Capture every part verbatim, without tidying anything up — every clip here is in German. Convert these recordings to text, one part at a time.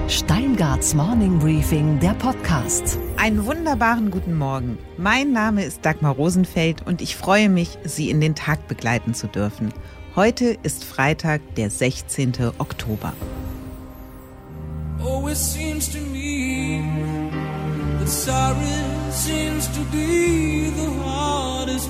Steingarts Morning Briefing, der Podcast. Einen wunderbaren guten Morgen. Mein Name ist Dagmar Rosenfeld und ich freue mich, Sie in den Tag begleiten zu dürfen. Heute ist Freitag, der sechzehnten Oktober. Oh, it seems to me that sorry seems to be the hardest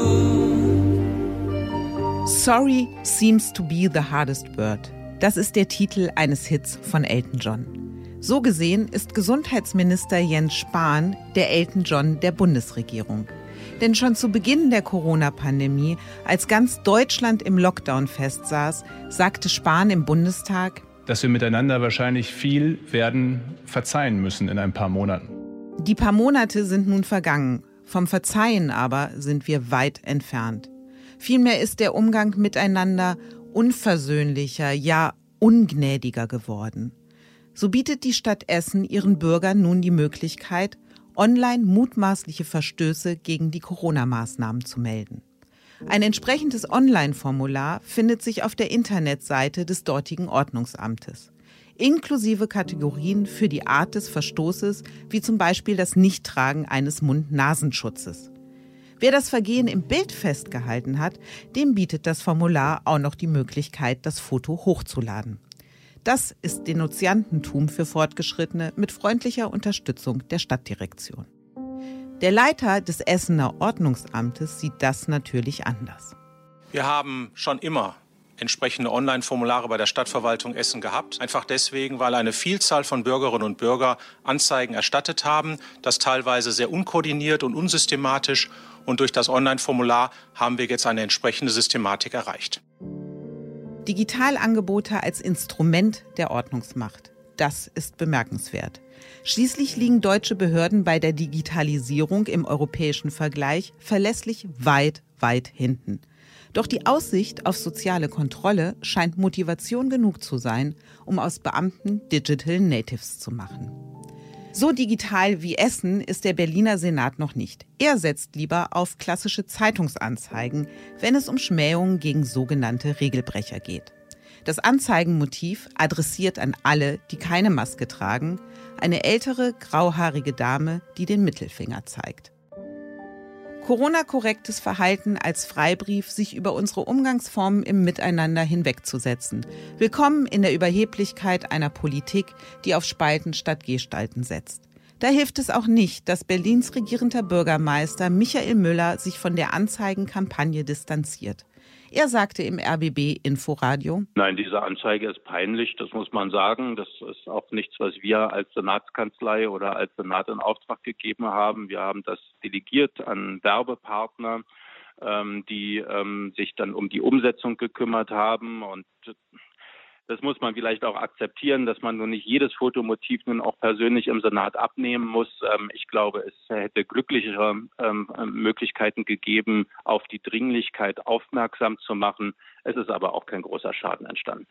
word. Sorry seems to be the hardest word. Das ist der Titel eines Hits von Elton John. So gesehen ist Gesundheitsminister Jens Spahn der Elton John der Bundesregierung. Denn schon zu Beginn der Corona-Pandemie, als ganz Deutschland im Lockdown festsaß, sagte Spahn im Bundestag, dass wir miteinander wahrscheinlich viel werden verzeihen müssen in ein paar Monaten. Die paar Monate sind nun vergangen. Vom Verzeihen aber sind wir weit entfernt. Vielmehr ist der Umgang miteinander unversöhnlicher, ja ungnädiger geworden. So bietet die Stadt Essen ihren Bürgern nun die Möglichkeit, online mutmaßliche Verstöße gegen die Corona-Maßnahmen zu melden. Ein entsprechendes Online-Formular findet sich auf der Internetseite des dortigen Ordnungsamtes, inklusive Kategorien für die Art des Verstoßes, wie zum Beispiel das Nichttragen eines Mund-Nasenschutzes. Wer das Vergehen im Bild festgehalten hat, dem bietet das Formular auch noch die Möglichkeit, das Foto hochzuladen. Das ist Denunziantentum für Fortgeschrittene mit freundlicher Unterstützung der Stadtdirektion. Der Leiter des Essener Ordnungsamtes sieht das natürlich anders. Wir haben schon immer entsprechende Online-Formulare bei der Stadtverwaltung Essen gehabt. Einfach deswegen, weil eine Vielzahl von Bürgerinnen und Bürgern Anzeigen erstattet haben, das teilweise sehr unkoordiniert und unsystematisch. Und durch das Online-Formular haben wir jetzt eine entsprechende Systematik erreicht. Digitalangebote als Instrument der Ordnungsmacht. Das ist bemerkenswert. Schließlich liegen deutsche Behörden bei der Digitalisierung im europäischen Vergleich verlässlich weit, weit hinten. Doch die Aussicht auf soziale Kontrolle scheint Motivation genug zu sein, um aus Beamten Digital Natives zu machen. So digital wie Essen ist der Berliner Senat noch nicht. Er setzt lieber auf klassische Zeitungsanzeigen, wenn es um Schmähungen gegen sogenannte Regelbrecher geht. Das Anzeigenmotiv adressiert an alle, die keine Maske tragen, eine ältere, grauhaarige Dame, die den Mittelfinger zeigt. Corona-korrektes Verhalten als Freibrief, sich über unsere Umgangsformen im Miteinander hinwegzusetzen. Willkommen in der Überheblichkeit einer Politik, die auf Spalten statt Gestalten setzt. Da hilft es auch nicht, dass Berlins regierender Bürgermeister Michael Müller sich von der Anzeigenkampagne distanziert. Er sagte im R B B-Inforadio: Nein, diese Anzeige ist peinlich, das muss man sagen. Das ist auch nichts, was wir als Senatskanzlei oder als Senat in Auftrag gegeben haben. Wir haben das delegiert an Werbepartner, ähm, die ähm, sich dann um die Umsetzung gekümmert haben. Und das muss man vielleicht auch akzeptieren, dass man nun nicht jedes Fotomotiv nun auch persönlich im Senat abnehmen muss. Ähm, ich glaube, es hätte glücklichere ähm, Möglichkeiten gegeben, auf die Dringlichkeit aufmerksam zu machen. Es ist aber auch kein großer Schaden entstanden.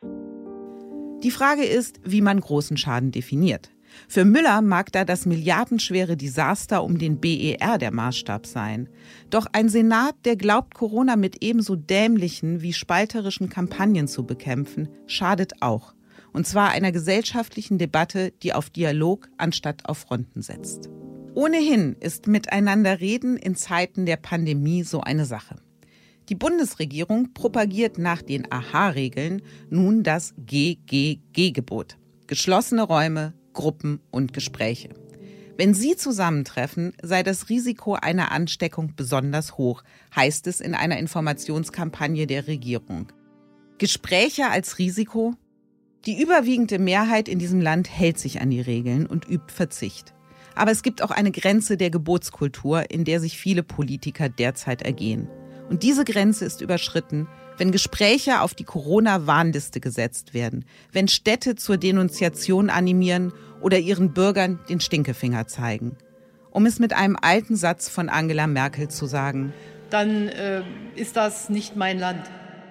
Die Frage ist, wie man großen Schaden definiert. Für Müller mag da das milliardenschwere Desaster um den B E R der Maßstab sein. Doch ein Senat, der glaubt, Corona mit ebenso dämlichen wie spalterischen Kampagnen zu bekämpfen, schadet auch. Und zwar einer gesellschaftlichen Debatte, die auf Dialog anstatt auf Fronten setzt. Ohnehin ist Miteinander reden in Zeiten der Pandemie so eine Sache. Die Bundesregierung propagiert nach den A H-Regeln nun das G G G-Gebot. Geschlossene Räume, Gruppen und Gespräche. Wenn sie zusammentreffen, sei das Risiko einer Ansteckung besonders hoch, heißt es in einer Informationskampagne der Regierung. Gespräche als Risiko? Die überwiegende Mehrheit in diesem Land hält sich an die Regeln und übt Verzicht. Aber es gibt auch eine Grenze der Gebotskultur, in der sich viele Politiker derzeit ergehen. Und diese Grenze ist überschritten, wenn Gespräche auf die Corona-Warnliste gesetzt werden, wenn Städte zur Denunziation animieren oder ihren Bürgern den Stinkefinger zeigen. Um es mit einem alten Satz von Angela Merkel zu sagen: Dann äh, ist das nicht mein Land.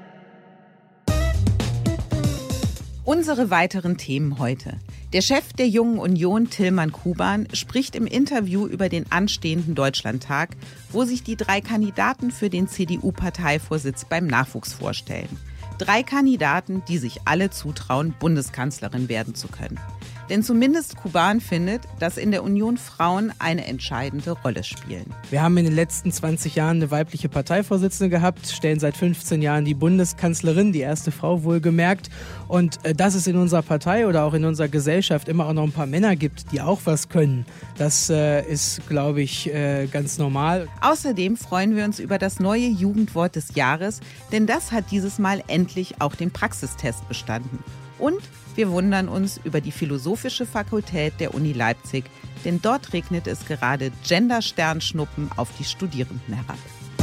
Unsere weiteren Themen heute. Der Chef der Jungen Union, Tilman Kuban, spricht im Interview über den anstehenden Deutschlandtag, wo sich die drei Kandidaten für den C D U-Parteivorsitz beim Nachwuchs vorstellen. Drei Kandidaten, die sich alle zutrauen, Bundeskanzlerin werden zu können. Denn zumindest Kuban findet, dass in der Union Frauen eine entscheidende Rolle spielen. Wir haben in den letzten zwanzig Jahren eine weibliche Parteivorsitzende gehabt, stellen seit fünfzehn Jahren die Bundeskanzlerin, die erste Frau wohlgemerkt. Und äh, dass es in unserer Partei oder auch in unserer Gesellschaft immer auch noch ein paar Männer gibt, die auch was können, das äh, ist, glaube ich, äh, ganz normal. Außerdem freuen wir uns über das neue Jugendwort des Jahres, denn das hat dieses Mal endlich auch den Praxistest bestanden. Und wir wundern uns über die Philosophische Fakultät der Uni Leipzig, denn dort regnet es gerade Gender-Sternschnuppen auf die Studierenden herab.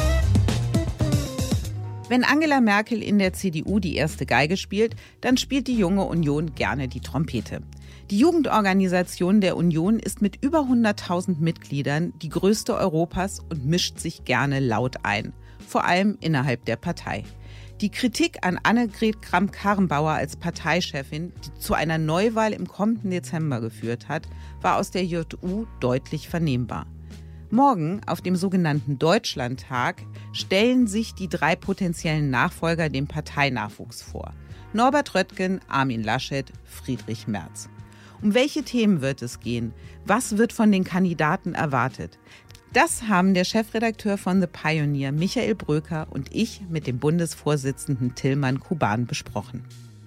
Wenn Angela Merkel in der C D U die erste Geige spielt, dann spielt die Junge Union gerne die Trompete. Die Jugendorganisation der Union ist mit über hunderttausend Mitgliedern die größte Europas und mischt sich gerne laut ein, vor allem innerhalb der Partei. Die Kritik an Annegret Kramp-Karrenbauer als Parteichefin, die zu einer Neuwahl im kommenden Dezember geführt hat, war aus der J U deutlich vernehmbar. Morgen, auf dem sogenannten Deutschlandtag, stellen sich die drei potenziellen Nachfolger dem Parteinachwuchs vor. Norbert Röttgen, Armin Laschet, Friedrich Merz. Um welche Themen wird es gehen? Was wird von den Kandidaten erwartet? Das haben der Chefredakteur von The Pioneer, Michael Bröker, und ich mit dem Bundesvorsitzenden Tilman Kuban besprochen.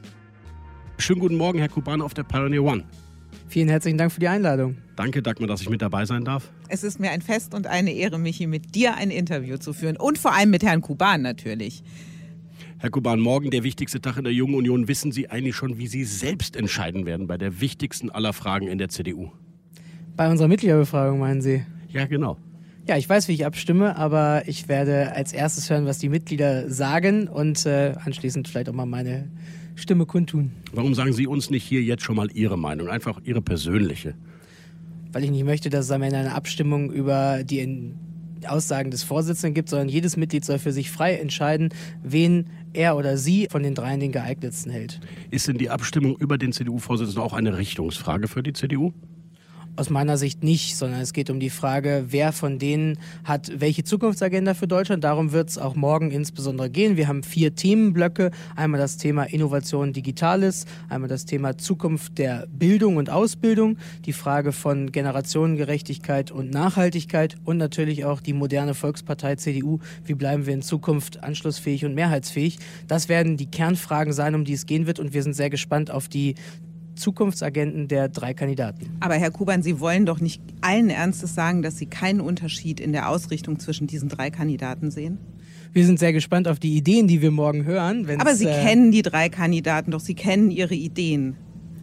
Schönen guten Morgen, Herr Kuban, auf der Pioneer One. Vielen herzlichen Dank für die Einladung. Danke, Dagmar, dass ich mit dabei sein darf. Es ist mir ein Fest und eine Ehre, Michi, mit dir ein Interview zu führen. Und vor allem mit Herrn Kuban natürlich. Herr Kuban, morgen der wichtigste Tag in der Jungen Union. Wissen Sie eigentlich schon, wie Sie selbst entscheiden werden bei der wichtigsten aller Fragen in der C D U? Bei unserer Mitgliederbefragung, meinen Sie? Ja, genau. Ja, ich weiß, wie ich abstimme, aber ich werde als erstes hören, was die Mitglieder sagen und äh, anschließend vielleicht auch mal meine Stimme kundtun. Warum sagen Sie uns nicht hier jetzt schon mal Ihre Meinung, einfach Ihre persönliche? Weil ich nicht möchte, dass es am Ende eine Abstimmung über die Aussagen des Vorsitzenden gibt, sondern jedes Mitglied soll für sich frei entscheiden, wen er oder sie von den dreien den geeignetsten hält. Ist denn die Abstimmung über den C D U-Vorsitzenden auch eine Richtungsfrage für die C D U? Aus meiner Sicht nicht, sondern es geht um die Frage, wer von denen hat welche Zukunftsagenda für Deutschland. Darum wird es auch morgen insbesondere gehen. Wir haben vier Themenblöcke. Einmal das Thema Innovation Digitales, einmal das Thema Zukunft der Bildung und Ausbildung, die Frage von Generationengerechtigkeit und Nachhaltigkeit und natürlich auch die moderne Volkspartei C D U. Wie bleiben wir in Zukunft anschlussfähig und mehrheitsfähig? Das werden die Kernfragen sein, um die es gehen wird, und wir sind sehr gespannt auf die Zukunftsagenten der drei Kandidaten. Aber Herr Kuban, Sie wollen doch nicht allen Ernstes sagen, dass Sie keinen Unterschied in der Ausrichtung zwischen diesen drei Kandidaten sehen? Wir sind sehr gespannt auf die Ideen, die wir morgen hören. Aber Sie äh, kennen die drei Kandidaten doch, Sie kennen ihre Ideen.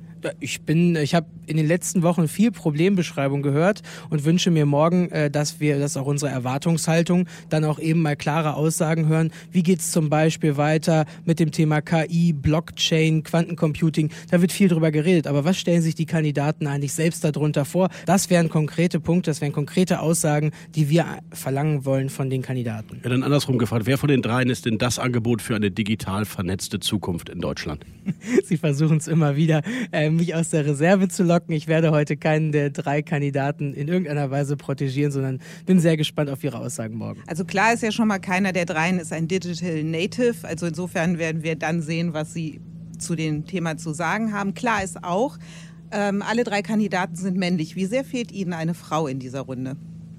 Ich bin, ich habe in den letzten Wochen viel Problembeschreibung gehört und wünsche mir morgen, dass wir, dass auch unsere Erwartungshaltung dann auch eben mal klare Aussagen hören. Wie geht es zum Beispiel weiter mit dem Thema K I, Blockchain, Quantencomputing? Da wird viel drüber geredet. Aber was stellen sich die Kandidaten eigentlich selbst darunter vor? Das wären konkrete Punkte, das wären konkrete Aussagen, die wir verlangen wollen von den Kandidaten. Ja, dann andersrum gefragt, wer von den dreien ist denn das Angebot für eine digital vernetzte Zukunft in Deutschland? Sie versuchen es immer wieder, äh, mich aus der Reserve zu locken. Ich werde heute keinen der drei Kandidaten in irgendeiner Weise protegieren, sondern bin sehr gespannt auf Ihre Aussagen morgen. Also klar ist ja schon mal, keiner der dreien ist ein Digital Native. Also insofern werden wir dann sehen, was Sie zu dem Thema zu sagen haben. Klar ist auch, ähm, alle drei Kandidaten sind männlich. Wie sehr fehlt Ihnen eine Frau in dieser Runde?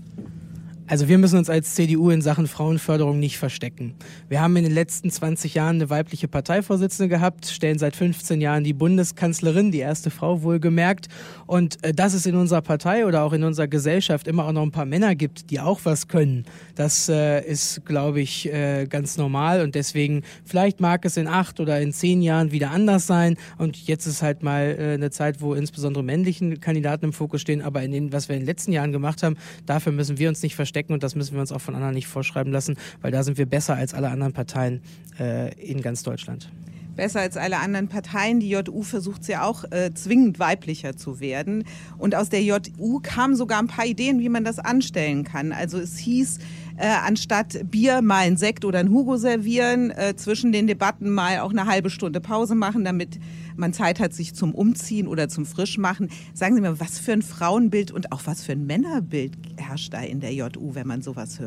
Also wir müssen uns als C D U in Sachen Frauenförderung nicht verstecken. Wir haben in den letzten zwanzig Jahren eine weibliche Parteivorsitzende gehabt, stellen seit fünfzehn Jahren die Bundeskanzlerin, die erste Frau wohlgemerkt. Und äh, dass es in unserer Partei oder auch in unserer Gesellschaft immer auch noch ein paar Männer gibt, die auch was können, das äh, ist, glaube ich, äh, ganz normal. Und deswegen, vielleicht mag es in acht oder in zehn Jahren wieder anders sein. Und jetzt ist halt mal äh, eine Zeit, wo insbesondere männliche Kandidaten im Fokus stehen. Aber in dem, was wir in den letzten Jahren gemacht haben, dafür müssen wir uns nicht verstecken. Und das müssen wir uns auch von anderen nicht vorschreiben lassen, weil da sind wir besser als alle anderen Parteien äh, in ganz Deutschland. Besser als alle anderen Parteien. Die J U versucht ja auch äh, zwingend weiblicher zu werden. Und aus der J U kamen sogar ein paar Ideen, wie man das anstellen kann. Also es hieß, äh, anstatt Bier mal einen Sekt oder einen Hugo servieren, äh, zwischen den Debatten mal auch eine halbe Stunde Pause machen, damit man Zeit hat, sich zum Umziehen oder zum Frischmachen. Sagen Sie mir, was für ein Frauenbild und auch was für ein Männerbild herrscht da in der J U, wenn man sowas hört?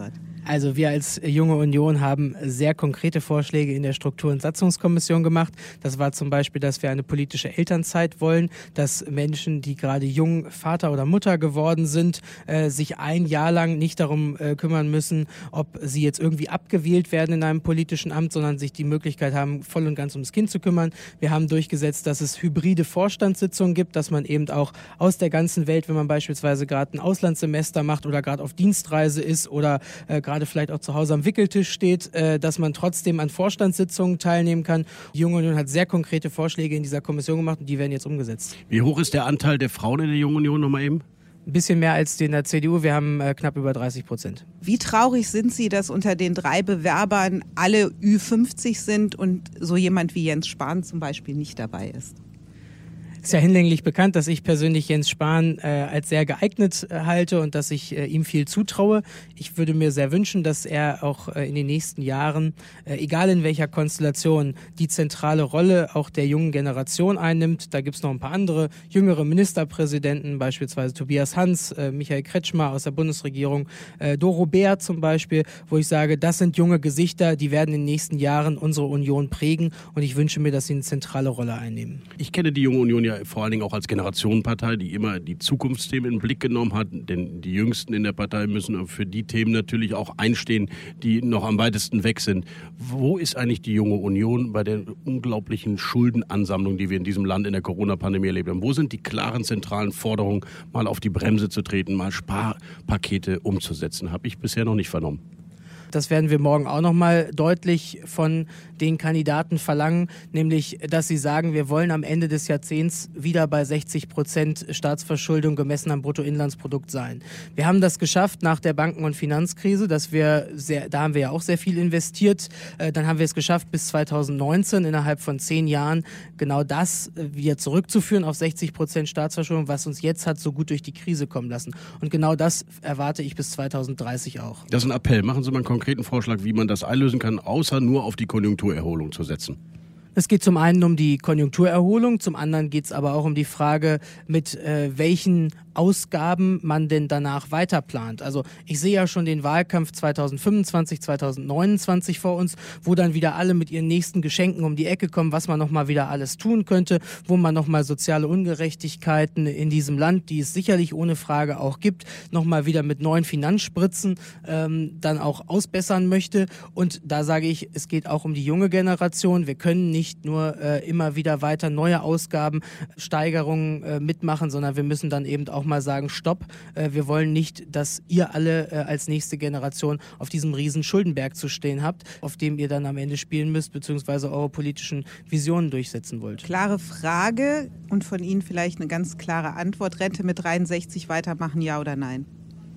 Also wir als Junge Union haben sehr konkrete Vorschläge in der Struktur- und Satzungskommission gemacht. Das war zum Beispiel, dass wir eine politische Elternzeit wollen, dass Menschen, die gerade jung Vater oder Mutter geworden sind, äh, sich ein Jahr lang nicht darum äh, kümmern müssen, ob sie jetzt irgendwie abgewählt werden in einem politischen Amt, sondern sich die Möglichkeit haben, voll und ganz ums Kind zu kümmern. Wir haben durchgesetzt, dass es hybride Vorstandssitzungen gibt, dass man eben auch aus der ganzen Welt, wenn man beispielsweise gerade ein Auslandssemester macht oder gerade auf Dienstreise ist oder äh, gerade vielleicht auch zu Hause am Wickeltisch steht, äh, dass man trotzdem an Vorstandssitzungen teilnehmen kann. Die Junge Union hat sehr konkrete Vorschläge in dieser Kommission gemacht und die werden jetzt umgesetzt. Wie hoch ist der Anteil der Frauen in der Jungen Union nochmal eben? Ein bisschen mehr als in der C D U. Wir haben äh, knapp über dreißig Prozent. Wie traurig sind Sie, dass unter den drei Bewerbern alle Ü fünfzig sind und so jemand wie Jens Spahn zum Beispiel nicht dabei ist? Es ist ja hinlänglich bekannt, dass ich persönlich Jens Spahn äh, als sehr geeignet äh, halte und dass ich äh, ihm viel zutraue. Ich würde mir sehr wünschen, dass er auch äh, in den nächsten Jahren, äh, egal in welcher Konstellation, die zentrale Rolle auch der jungen Generation einnimmt. Da gibt es noch ein paar andere jüngere Ministerpräsidenten, beispielsweise Tobias Hans, äh, Michael Kretschmer aus der Bundesregierung, äh, Doro Bär zum Beispiel, wo ich sage, das sind junge Gesichter, die werden in den nächsten Jahren unsere Union prägen und ich wünsche mir, dass sie eine zentrale Rolle einnehmen. Ich kenne die Junge Union ja vor allen Dingen auch als Generationenpartei, die immer die Zukunftsthemen in den Blick genommen hat, denn die Jüngsten in der Partei müssen für die Themen natürlich auch einstehen, die noch am weitesten weg sind. Wo ist eigentlich die Junge Union bei der unglaublichen Schuldenansammlung, die wir in diesem Land in der Corona-Pandemie erlebt haben? Wo sind die klaren zentralen Forderungen, mal auf die Bremse zu treten, mal Sparpakete umzusetzen? Habe ich bisher noch nicht vernommen. Das werden wir morgen auch nochmal deutlich von den Kandidaten verlangen, nämlich, dass sie sagen, wir wollen am Ende des Jahrzehnts wieder bei sechzig Prozent Staatsverschuldung gemessen am Bruttoinlandsprodukt sein. Wir haben das geschafft nach der Banken- und Finanzkrise, dass wir sehr, da haben wir ja auch sehr viel investiert. Äh, dann haben wir es geschafft, bis zweitausendneunzehn innerhalb von zehn Jahren genau das wieder zurückzuführen auf sechzig Prozent Staatsverschuldung, was uns jetzt hat so gut durch die Krise kommen lassen. Und genau das erwarte ich bis zweitausenddreißig auch. Das ist ein Appell. Machen Sie mal einen konkreten Vorschlag, wie man das einlösen kann, außer nur auf die Konjunkturerholung zu setzen. Es geht zum einen um die Konjunkturerholung, zum anderen geht es aber auch um die Frage, mit äh, welchen Ausgaben man denn danach weiterplant. Also ich sehe ja schon den Wahlkampf zweitausendfünfundzwanzig, zweitausendneunundzwanzig vor uns, wo dann wieder alle mit ihren nächsten Geschenken um die Ecke kommen, was man nochmal wieder alles tun könnte, wo man nochmal soziale Ungerechtigkeiten in diesem Land, die es sicherlich ohne Frage auch gibt, nochmal wieder mit neuen Finanzspritzen ähm, dann auch ausbessern möchte. Und da sage ich, es geht auch um die junge Generation. Wir können nicht nur äh, immer wieder weiter neue Ausgaben, Steigerungen äh, mitmachen, sondern wir müssen dann eben auch mal sagen, stopp, äh, wir wollen nicht, dass ihr alle äh, als nächste Generation auf diesem riesen Schuldenberg zu stehen habt, auf dem ihr dann am Ende spielen müsst, beziehungsweise eure politischen Visionen durchsetzen wollt. Klare Frage und von Ihnen vielleicht eine ganz klare Antwort. Rente mit dreiundsechzig weitermachen, ja oder nein?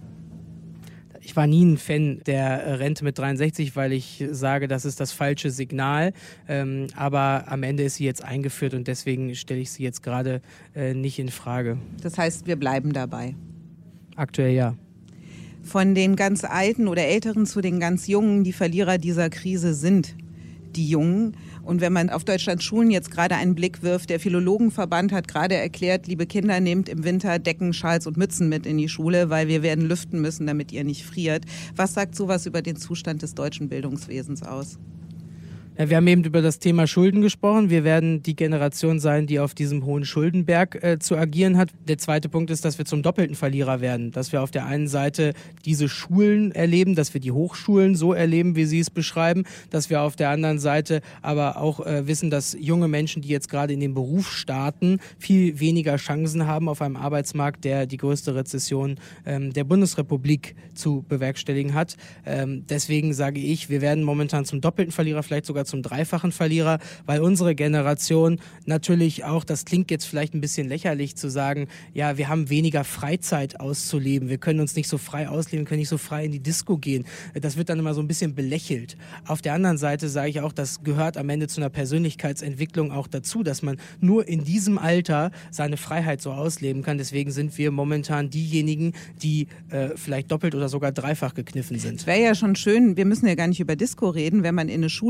Ich war nie ein Fan der Rente mit dreiundsechzig, weil ich sage, das ist das falsche Signal. Ähm, aber am Ende ist sie jetzt eingeführt und deswegen stelle ich sie jetzt gerade äh, nicht in Frage. Das heißt, wir bleiben dabei? Aktuell ja. Von den ganz Alten oder Älteren zu den ganz Jungen, die Verlierer dieser Krise sind die Jungen. Und wenn man auf Deutschlands Schulen jetzt gerade einen Blick wirft, der Philologenverband hat gerade erklärt, liebe Kinder, nehmt im Winter Decken, Schals und Mützen mit in die Schule, weil wir werden lüften müssen, damit ihr nicht friert. Was sagt sowas über den Zustand des deutschen Bildungswesens aus? Ja, wir haben eben über das Thema Schulden gesprochen. Wir werden die Generation sein, die auf diesem hohen Schuldenberg äh, zu agieren hat. Der zweite Punkt ist, dass wir zum doppelten Verlierer werden. Dass wir auf der einen Seite diese Schulen erleben, dass wir die Hochschulen so erleben, wie Sie es beschreiben, dass wir auf der anderen Seite aber auch äh, wissen, dass junge Menschen, die jetzt gerade in den Beruf starten, viel weniger Chancen haben auf einem Arbeitsmarkt, der die größte Rezession ähm, der Bundesrepublik zu bewerkstelligen hat. Ähm, deswegen sage ich, wir werden momentan zum doppelten Verlierer, vielleicht sogar zum dreifachen Verlierer, weil unsere Generation natürlich auch, das klingt jetzt vielleicht ein bisschen lächerlich zu sagen, ja, wir haben weniger Freizeit auszuleben, wir können uns nicht so frei ausleben, können nicht so frei in die Disco gehen. Das wird dann immer so ein bisschen belächelt. Auf der anderen Seite sage ich auch, das gehört am Ende zu einer Persönlichkeitsentwicklung auch dazu, dass man nur in diesem Alter seine Freiheit so ausleben kann. Deswegen sind wir momentan diejenigen, die äh, vielleicht doppelt oder sogar dreifach gekniffen sind. Es wäre ja schon schön, wir müssen ja gar nicht über Disco reden, wenn man in eine Schule gehen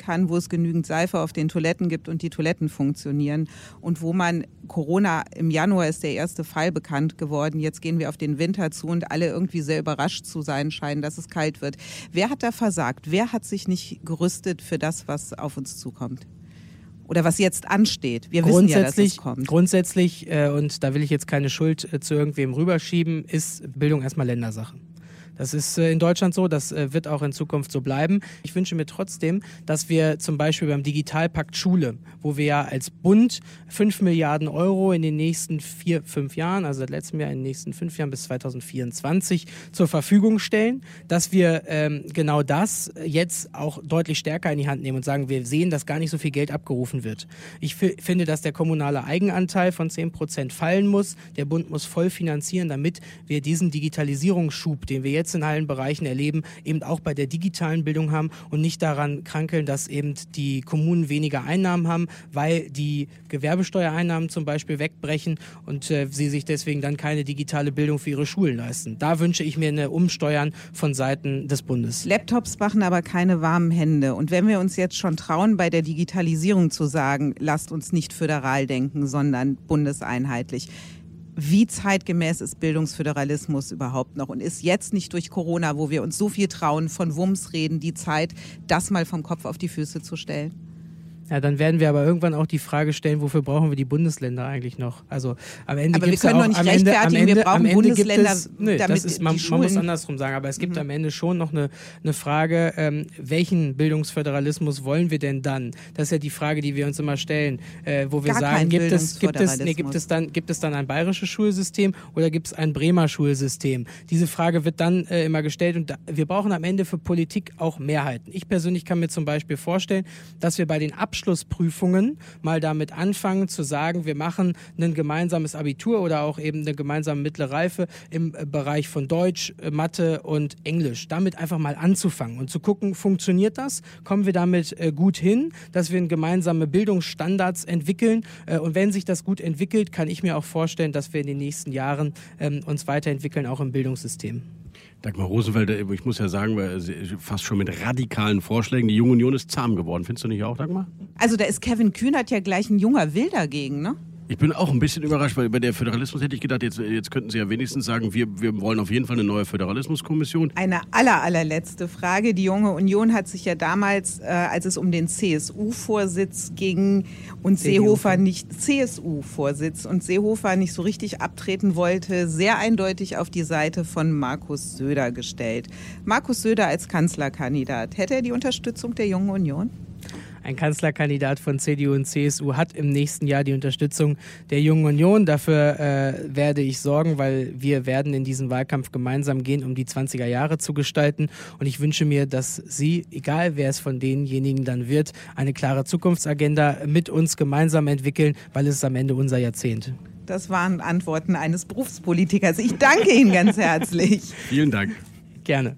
kann, wo es genügend Seife auf den Toiletten gibt und die Toiletten funktionieren und wo man Corona, im Januar ist der erste Fall bekannt geworden, jetzt gehen wir auf den Winter zu und alle irgendwie sehr überrascht zu sein scheinen, dass es kalt wird. Wer hat da versagt? Wer hat sich nicht gerüstet für das, was auf uns zukommt? Oder was jetzt ansteht. Wir wissen ja, dass es kommt. Grundsätzlich, äh, und da will ich jetzt keine Schuld äh, zu irgendwem rüberschieben, ist Bildung erstmal Ländersache. Das ist in Deutschland so, das wird auch in Zukunft so bleiben. Ich wünsche mir trotzdem, dass wir zum Beispiel beim Digitalpakt Schule, wo wir ja als Bund fünf Milliarden Euro in den nächsten vier, fünf Jahren, also seit letztem Jahr in den nächsten fünf Jahren bis zweitausendvierundzwanzig zur Verfügung stellen, dass wir ähm, genau das jetzt auch deutlich stärker in die Hand nehmen und sagen, wir sehen, dass gar nicht so viel Geld abgerufen wird. Ich f- finde, dass der kommunale Eigenanteil von zehn Prozent fallen muss. Der Bund muss voll finanzieren, damit wir diesen Digitalisierungsschub, den wir jetzt in allen Bereichen erleben, eben auch bei der digitalen Bildung haben und nicht daran krankeln, dass eben die Kommunen weniger Einnahmen haben, weil die Gewerbesteuereinnahmen zum Beispiel wegbrechen und äh, sie sich deswegen dann keine digitale Bildung für ihre Schulen leisten. Da wünsche ich mir eine Umsteuern von Seiten des Bundes. Laptops machen aber keine warmen Hände. Und wenn wir uns jetzt schon trauen, bei der Digitalisierung zu sagen, lasst uns nicht föderal denken, sondern bundeseinheitlich. Wie zeitgemäß ist Bildungsföderalismus überhaupt noch? Und ist jetzt nicht durch Corona, wo wir uns so viel trauen, von Wumms reden, die Zeit, das mal vom Kopf auf die Füße zu stellen? Ja, dann werden wir aber irgendwann auch die Frage stellen, wofür brauchen wir die Bundesländer eigentlich noch? Also am Ende aber wir gibt's können ja doch nicht am Ende, rechtfertigen, am Ende, wir brauchen am Ende Bundesländer, gibt es, nö, damit das ist, man, die man muss Schulen andersrum sagen, aber es gibt mhm. am Ende schon noch eine, eine Frage, ähm, welchen Bildungsföderalismus wollen wir denn dann? Das ist ja die Frage, die wir uns immer stellen, äh, wo wir Gar sagen, gibt es, gibt, es, nee, Bildungsföderalismus. gibt, es dann, gibt es dann ein bayerisches Schulsystem oder gibt es ein Bremer Schulsystem? Diese Frage wird dann äh, immer gestellt und da, wir brauchen am Ende für Politik auch Mehrheiten. Ich persönlich kann mir zum Beispiel vorstellen, dass wir bei den Abschlussprüfungen mal damit anfangen zu sagen, wir machen ein gemeinsames Abitur oder auch eben eine gemeinsame mittlere Reife im Bereich von Deutsch, Mathe und Englisch. Damit einfach mal anzufangen und zu gucken, funktioniert das? Kommen wir damit äh, gut hin, dass wir gemeinsame Bildungsstandards entwickeln? Äh, und wenn sich das gut entwickelt, kann ich mir auch vorstellen, dass wir in den nächsten Jahren ähm, uns weiterentwickeln, auch im Bildungssystem. Dagmar Rosenfelder, ich muss ja sagen, fast schon mit radikalen Vorschlägen. Die Junge Union ist zahm geworden. Findest du nicht auch, Dagmar? Also da ist Kevin Kühnert ja gleich ein junger Will dagegen, ne? Ich bin auch ein bisschen überrascht, weil bei der Föderalismus hätte ich gedacht, jetzt, jetzt könnten Sie ja wenigstens sagen, wir, wir wollen auf jeden Fall eine neue Föderalismuskommission. Eine aller, allerletzte Frage. Die Junge Union hat sich ja damals, äh, als es um den C S U-Vorsitz ging und C D U. Seehofer nicht, C S U-Vorsitz und Seehofer nicht so richtig abtreten wollte, sehr eindeutig auf die Seite von Markus Söder gestellt. Markus Söder als Kanzlerkandidat, hätte er die Unterstützung der Jungen Union? Ein Kanzlerkandidat von C D U und C S U hat im nächsten Jahr die Unterstützung der Jungen Union. Dafür äh, werde ich sorgen, weil wir werden in diesen Wahlkampf gemeinsam gehen, um die zwanziger Jahre zu gestalten. Und ich wünsche mir, dass Sie, egal wer es von denjenigen dann wird, eine klare Zukunftsagenda mit uns gemeinsam entwickeln, weil es ist am Ende unser Jahrzehnt. Das waren Antworten eines Berufspolitikers. Ich danke Ihnen ganz herzlich. Vielen Dank. Gerne.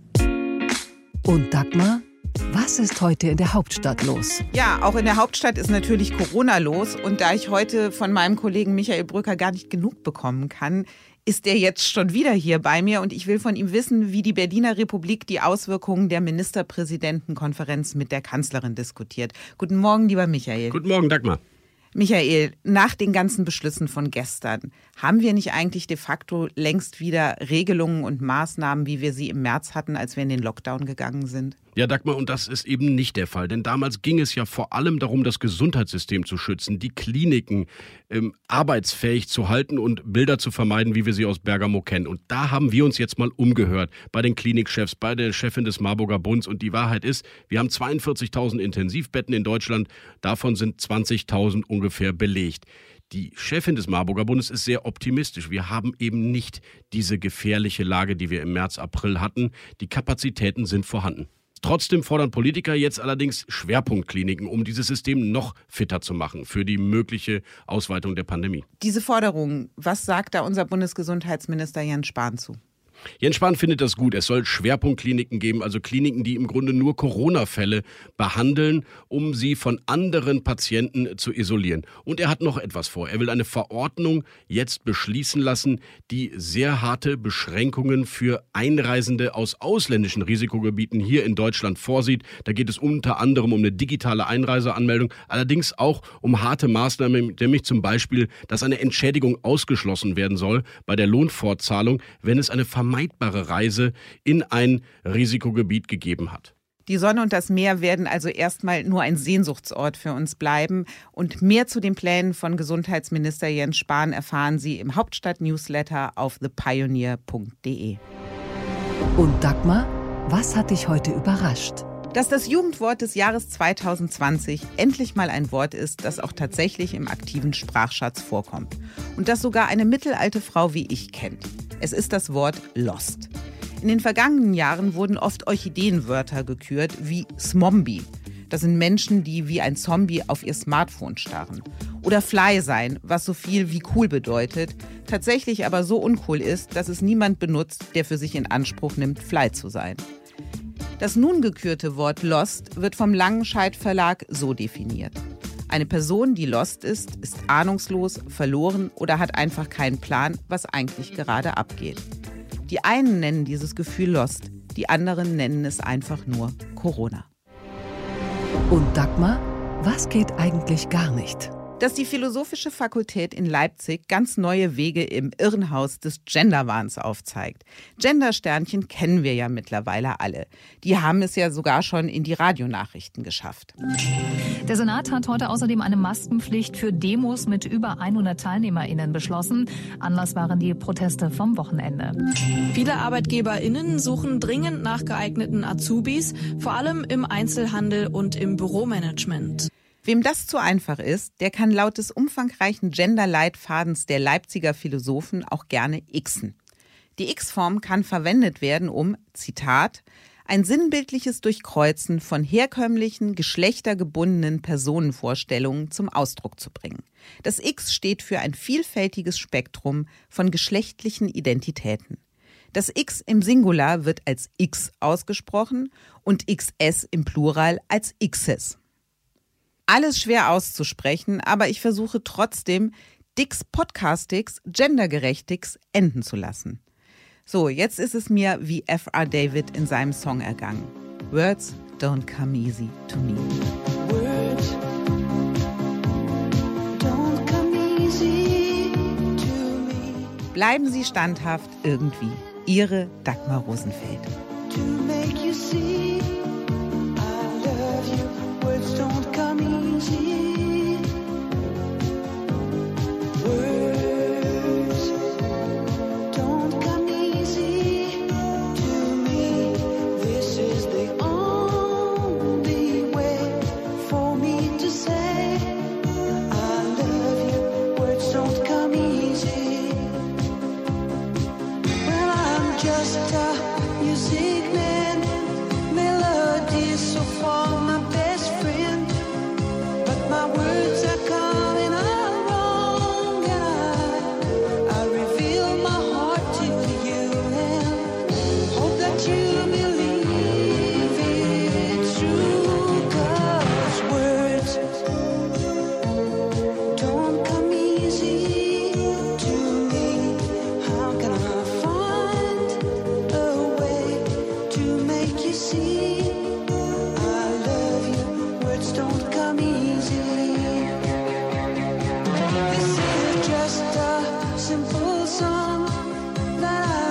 Und Dagmar? Was ist heute in der Hauptstadt los? Ja, auch in der Hauptstadt ist natürlich Corona los. Und da ich heute von meinem Kollegen Michael Brücker gar nicht genug bekommen kann, ist er jetzt schon wieder hier bei mir. Und ich will von ihm wissen, wie die Berliner Republik die Auswirkungen der Ministerpräsidentenkonferenz mit der Kanzlerin diskutiert. Guten Morgen, lieber Michael. Guten Morgen, Dagmar. Michael, nach den ganzen Beschlüssen von gestern, haben wir nicht eigentlich de facto längst wieder Regelungen und Maßnahmen, wie wir sie im März hatten, als wir in den Lockdown gegangen sind? Ja, Dagmar, und das ist eben nicht der Fall. Denn damals ging es ja vor allem darum, das Gesundheitssystem zu schützen, die Kliniken ähm, arbeitsfähig zu halten und Bilder zu vermeiden, wie wir sie aus Bergamo kennen. Und da haben wir uns jetzt mal umgehört bei den Klinikchefs, bei der Chefin des Marburger Bunds. Und die Wahrheit ist, wir haben zweiundvierzigtausend Intensivbetten in Deutschland. Davon sind zwanzigtausend ungefähr belegt. Die Chefin des Marburger Bundes ist sehr optimistisch. Wir haben eben nicht diese gefährliche Lage, die wir im März, April hatten. Die Kapazitäten sind vorhanden. Trotzdem fordern Politiker jetzt allerdings Schwerpunktkliniken, um dieses System noch fitter zu machen für die mögliche Ausweitung der Pandemie. Diese Forderung, was sagt da unser Bundesgesundheitsminister Jens Spahn zu? Jens Spahn findet das gut. Es soll Schwerpunktkliniken geben, also Kliniken, die im Grunde nur Corona-Fälle behandeln, um sie von anderen Patienten zu isolieren. Und er hat noch etwas vor. Er will eine Verordnung jetzt beschließen lassen, die sehr harte Beschränkungen für Einreisende aus ausländischen Risikogebieten hier in Deutschland vorsieht. Da geht es unter anderem um eine digitale Einreiseanmeldung, allerdings auch um harte Maßnahmen, nämlich zum Beispiel, dass eine Entschädigung ausgeschlossen werden soll bei der Lohnfortzahlung, wenn es eine vermeidbare Reise in ein Risikogebiet gegeben hat. Die Sonne und das Meer werden also erstmal nur ein Sehnsuchtsort für uns bleiben. Und mehr zu den Plänen von Gesundheitsminister Jens Spahn erfahren Sie im Hauptstadt-Newsletter auf the pioneer punkt de. Und Dagmar, was hat dich heute überrascht? Dass das Jugendwort des Jahres zwanzig zwanzig endlich mal ein Wort ist, das auch tatsächlich im aktiven Sprachschatz vorkommt. Und das sogar eine mittelalte Frau wie ich kennt. Es ist das Wort Lost. In den vergangenen Jahren wurden oft Orchideenwörter gekürt wie Smombie. Das sind Menschen, die wie ein Zombie auf ihr Smartphone starren. Oder Fly sein, was so viel wie cool bedeutet, tatsächlich aber so uncool ist, dass es niemand benutzt, der für sich in Anspruch nimmt, Fly zu sein. Das nun gekürte Wort Lost wird vom Langenscheidt Verlag so definiert. Eine Person, die lost ist, ist ahnungslos, verloren oder hat einfach keinen Plan, was eigentlich gerade abgeht. Die einen nennen dieses Gefühl Lost, die anderen nennen es einfach nur Corona. Und Dagmar, was geht eigentlich gar nicht? Dass die Philosophische Fakultät in Leipzig ganz neue Wege im Irrenhaus des Genderwahns aufzeigt. Gendersternchen kennen wir ja mittlerweile alle. Die haben es ja sogar schon in die Radionachrichten geschafft. Der Senat hat heute außerdem eine Maskenpflicht für Demos mit über hundert TeilnehmerInnen beschlossen. Anlass waren die Proteste vom Wochenende. Viele ArbeitgeberInnen suchen dringend nach geeigneten Azubis, vor allem im Einzelhandel und im Büromanagement. Wem das zu einfach ist, der kann laut des umfangreichen Gender-Leitfadens der Leipziger Philosophen auch gerne xen. Die X-Form kann verwendet werden, um, Zitat, ein sinnbildliches Durchkreuzen von herkömmlichen, geschlechtergebundenen Personenvorstellungen zum Ausdruck zu bringen. Das X steht für ein vielfältiges Spektrum von geschlechtlichen Identitäten. Das X im Singular wird als X ausgesprochen und X S im Plural als Xs. Alles schwer auszusprechen, aber ich versuche trotzdem, Dix Podcastix gendergerechtig enden zu lassen. So, jetzt ist es mir wie F R David in seinem Song ergangen. Words don't come easy to me. Words don't come easy to me. Bleiben Sie standhaft irgendwie. Ihre Dagmar Rosenfeld. To make you see, I love you. Words don't come easy. Words don't come easy to me. This is the only way for me to say I love you. Words don't come easy. Well, I'm just a music man, melodies so far my best friend, but my words are coming out wrong, and I, I reveal my heart to you and hope that you believe it's true, 'cause words don't come easy to me. How can I find a way to make you see I love you? Words don't come easy. This is just a simple song that I